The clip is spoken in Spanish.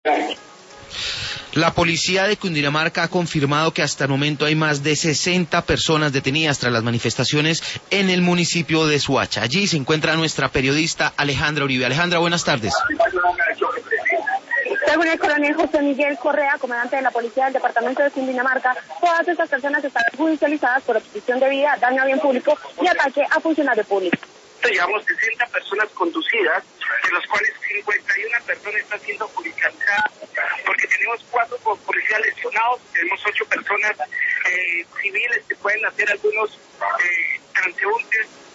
La policía de Cundinamarca ha confirmado que hasta el momento hay más de 60 personas detenidas tras las manifestaciones en el municipio de Soacha. Allí se encuentra nuestra periodista Alejandra Uribe. Alejandra, buenas tardes. Según el coronel José Miguel Correa, comandante de la policía del departamento de Cundinamarca, todas estas personas están judicializadas por obstrucción de vía, daño a bien público y ataque a funcionario público. Llevamos 60 personas conducidas, de los cuales 51 personas están siendo judicializadas, porque tenemos 4 policías lesionados, tenemos 8 personas civiles que pueden hacer algunos transeúntes